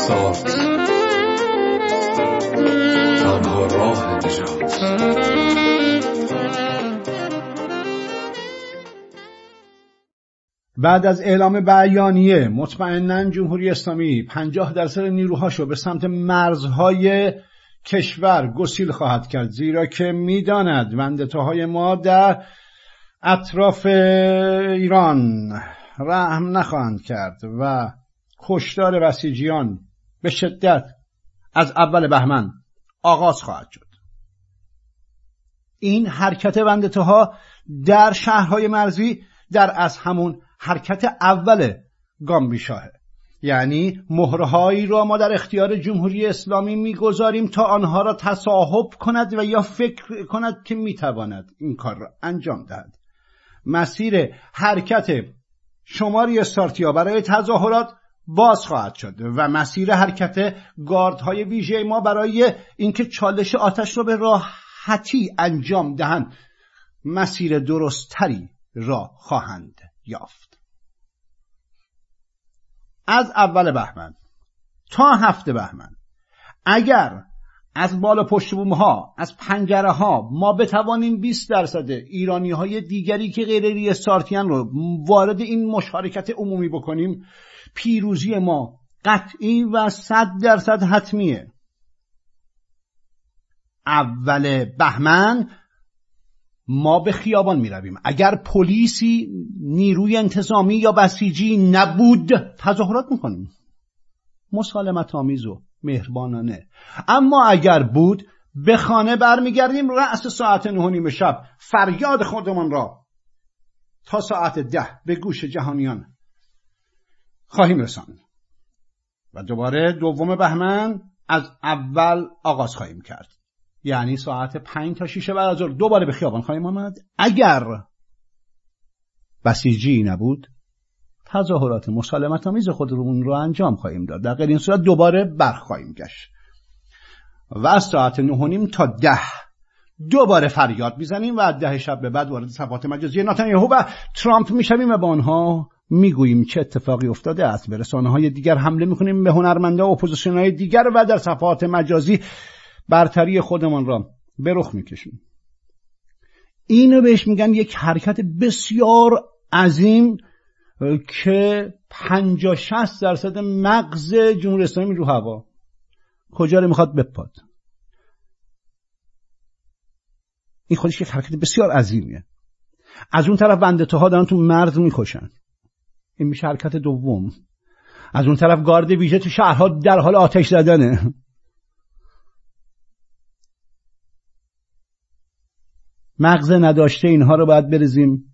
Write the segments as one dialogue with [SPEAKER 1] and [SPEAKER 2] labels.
[SPEAKER 1] ریستارت تنها راه نجات.
[SPEAKER 2] بعد از اعلام بیانیه مطمئناً جمهوری اسلامی 50% نیروهاشو به سمت مرزهای کشور گسیل خواهد کرد، زیرا که میداند وندتاهای ما در اطراف ایران رحم نخواهند کرد و کشتار بسیجیان به شدت از اول بهمن آغاز خواهد شد. این حرکت وندتاها در شهرهای مرزی در از همون حرکت اول گامبیشاهه، یعنی مهرهایی را ما در اختیار جمهوری اسلامی میگذاریم تا آنها را تصاحب کند و یا فکر کند که میتواند این کار را انجام دهد. مسیر حرکت شما ریستارتیا برای تظاهرات باز خواهد شد و مسیر حرکت گاردهای ویژه ما برای اینکه چالش آتش را به راحتی انجام دهند مسیر درستری را خواهند یافت. از اول بهمن تا 7 بهمن اگر از بالا پشت بوم ها، از پنجره ها ما بتوانیم 20% ایرانی های دیگری که غیر ریستارتیان رو وارد این مشارکت عمومی بکنیم، پیروزی ما قطعی و 100% حتمیه. اول بهمن ما به خیابان می رویم. اگر پلیسی، نیروی انتظامی یا بسیجی نبود تظاهرات میکنیم، مسالمت آمیز و مهربانانه. اما اگر بود به خانه برمیگردیم، رأس ساعت 9:30 شب فریاد خودمان را تا ساعت 10 به گوش جهانیان خواهیم رساند و دوباره 2 بهمن از اول آغاز خواهیم کرد، یعنی ساعت 5 تا 6 بعد از ظهر دوباره به خیابان خواهیم آمد. اگر بسیجی نبود تظاهرات مسالمت آمیز خودمون رو انجام خواهیم داد، در غیر این صورت دوباره برخواهیم گشت و از ساعت 9:30 تا 10 دوباره فریاد میزنیم و از 10 شب به بعد وارد صفحات مجازی نتانیاهو و ترامپ میشویم و با آنها میگوییم چه اتفاقی افتاده است. به رسانه‌های دیگر حمله میکنیم، به هنرمنده و اپوزیسیون‌های دیگر و در صفحات مجازی برتری خودمان را به رخ میکشیم. اینو بهش میگن یک حرکت بسیار عظیم که 50-60% مغز جمهوری اسلامی رو هوا. کجا رو میخواد بپاد؟ این خودش یک حرکت بسیار عظیمیه. از اون طرف وندتاها دارن تو مرز میکشن، این میشه حرکت دوم. از اون طرف گارد ویژه تو شهرها در حال آتش زدنه. مغز نداشته اینها رو باید بریزیم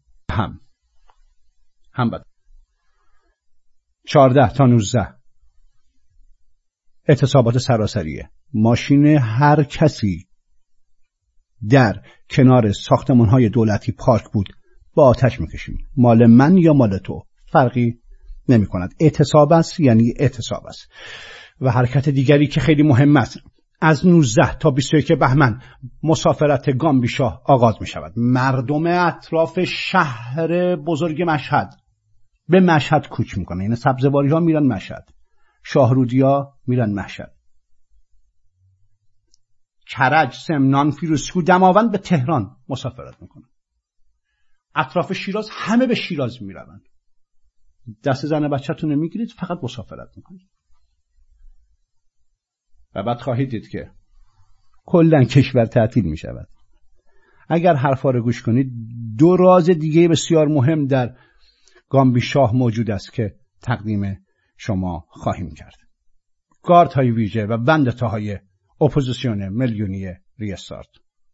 [SPEAKER 2] هم بد. 14 تا 19 اعتصابات سراسریه. ماشین هر کسی در کنار ساختمان‌های دولتی پارک بود با آتش میکشیم، مال من یا مال تو فرقی نمی کند. اعتصاب است یعنی اعتصاب است. و حرکت دیگری که خیلی مهم است، از 19 تا 21 بهمن مسافرت گامبیشاه آغاز می شود. مردم اطراف شهر بزرگ مشهد به مشهد کوچ میکنن، یعنی سبزواری ها میرن مشهد، شاهرودی ها میرن مشهد، کرج، سمنان، فیروزکوه، دماوند به تهران مسافرت میکنن. اطراف شیراز همه به شیراز میروند. دست زن بچه‌تون نمیگیرید، فقط مسافرت میکنید. و بعد خواهید دید که کلاً کشور تعطیل می شود. اگر حرفا رو گوش کنید، 2 راز دیگه بسیار مهم در گامبیشاه موجود است که تقدیم شما خواهیم کرد. گاردهای ویژه و وندتاهای اپوزیسیون میلیونی ریستارت.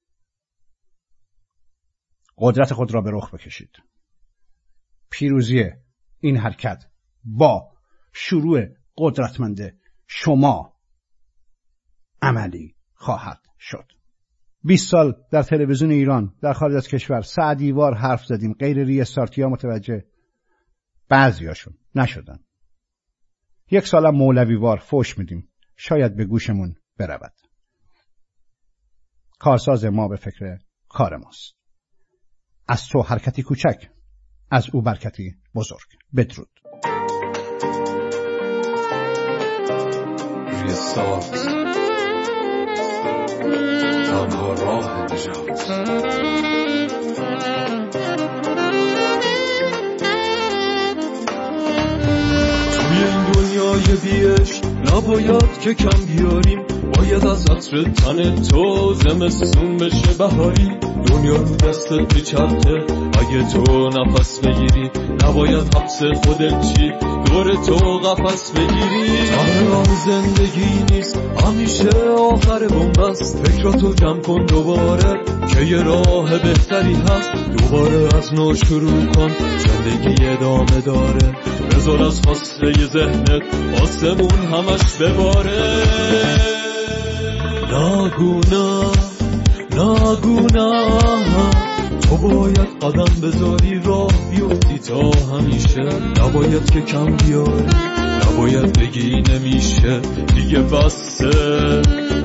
[SPEAKER 2] قدرت خود را به رخ بکشید. پیروزی این حرکت با شروع قدرتمند شما عملی خواهد شد. 20 سال در تلویزیون ایران در خارج از کشور سعدیوار حرف زدیم، غیر ریستارتیا متوجه بعضیاشون نشدن. 1 سالم مولویوار فوش میدیم، شاید به گوشمون برود. کارساز ما به فکر کار ماست. از تو حرکتی کوچک، از او برکتی بزرگ. بدرود.
[SPEAKER 1] روی ساز تنها راه نجات.
[SPEAKER 3] توی این دنیای بیش نباید که کم بیاریم، باید از عطر تن تو زمستون بشه بهاری. دنیا رو دستت میچرخه اگه تو نفس بگیری، نباید حبس خودت چی دور تو قفس بگیری. تنها زندگی نیست همیشه آخر بنبست، فکراتو جمع کن دوباره که یه راه بهتری هست. دوباره از نو شروع کن، زندگی ادامه داره. بذار از خواسته ی ذهنت آسمون همش بباره. ناگونا تو باید قدم بذاری، راه بیفتی تا همیشه. نباید که کم بیاری، نباید بگی نمیشه. دیگه بسه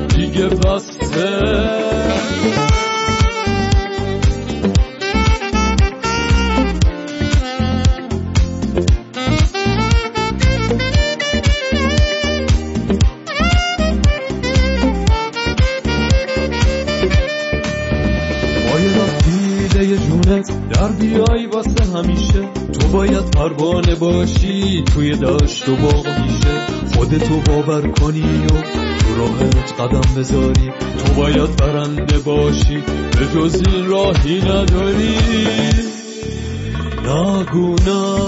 [SPEAKER 3] در بیایی واسه همیشه. تو باید پروانه باشی توی دشت و باغ میشه. خودتو باور کنی و تو راهت قدم بذاری. تو باید برنده باشی، به جز این راهی نداری. ناگونا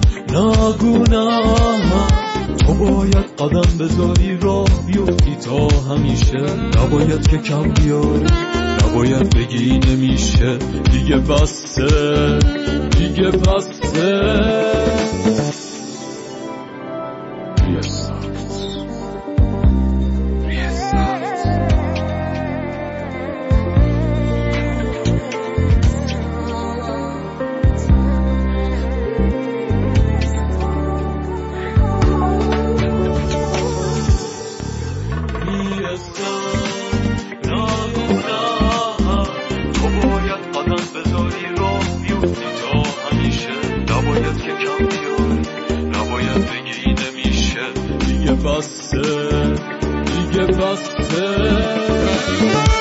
[SPEAKER 3] تو باید قدم بذاری، راه بیفتی تا همیشه. نباید که کم بیاری، نباید بگی نمیشه. دیگه بسه دیگه بسه